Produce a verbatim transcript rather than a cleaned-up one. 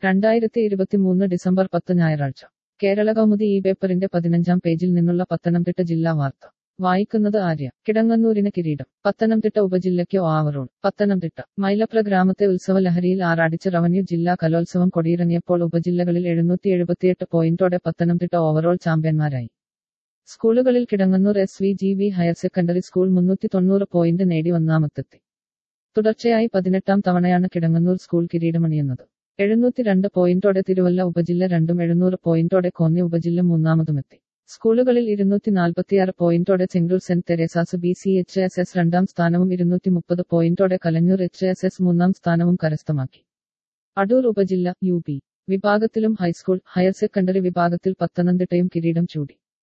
രണ്ടായിരത്തി ഇരുപത്തിമൂന്ന് ഡിസംബർ പത്ത് ഞായറാഴ്ച കേരള കൗമുദി ഈ പേപ്പറിന്റെ പതിനഞ്ചാം പേജിൽ നിന്നുള്ള പത്തനംതിട്ട ജില്ലാ വാർത്ത വായിക്കുന്നത് ആര്യ. കിടങ്ങന്നൂരിന് കിരീടം. പത്തനംതിട്ട ഉപജില്ലയ്ക്ക് ഓവറോൾ. പത്തനംതിട്ട മൈലപ്ര ഗ്രാമത്തെ ഉത്സവ ലഹരിയിൽ ആറാടിച്ച് റവന്യൂ ജില്ലാ കലോത്സവം കൊടിയിറങ്ങിയപ്പോൾ ഉപജില്ലകളിൽ എഴുന്നൂറ്റി എഴുപത്തിയെട്ട് പോയിന്റോടെ പത്തനംതിട്ട ഓവറോൾ ചാമ്പ്യന്മാരായി. സ്കൂളുകളിൽ Kidangannur S V G V higher secondary school മുന്നൂറ്റി തൊണ്ണൂറ് പോയിന്റ് നേടി ഒന്നാമത്തെത്തി. തുടർച്ചയായി പതിനെട്ടാം തവണയാണ് കിടങ്ങന്നൂർ സ്കൂൾ കിരീടമണിയുന്നത്. എഴുന്നൂറ്റി രണ്ട് പോയിന്റോടെ തിരുവല്ല ഉപജില്ല രണ്ടും എഴുന്നൂറ് പോയിന്റോടെ കോന്നി ഉപജില്ല മൂന്നാമതുമെത്തി. സ്കൂളുകളിൽ ഇരുന്നൂറ്റി നാൽപ്പത്തിയാറ് പോയിന്റോടെ ചെങ്കൽ സെന്റ് Theresa's B C H S S രണ്ടാം സ്ഥാനവും ഇരുന്നൂറ്റി മുപ്പത് പോയിന്റോടെ കലഞ്ഞൂർ എച്ച് എസ് എസ് മൂന്നാം സ്ഥാനവും കരസ്ഥമാക്കി. അടൂർ ഉപജില്ല യു പി വിഭാഗത്തിലും ഹൈസ്കൂൾ ഹയർ സെക്കൻഡറി വിഭാഗത്തിൽ പത്തനംതിട്ടയും കിരീടം ചൂടി.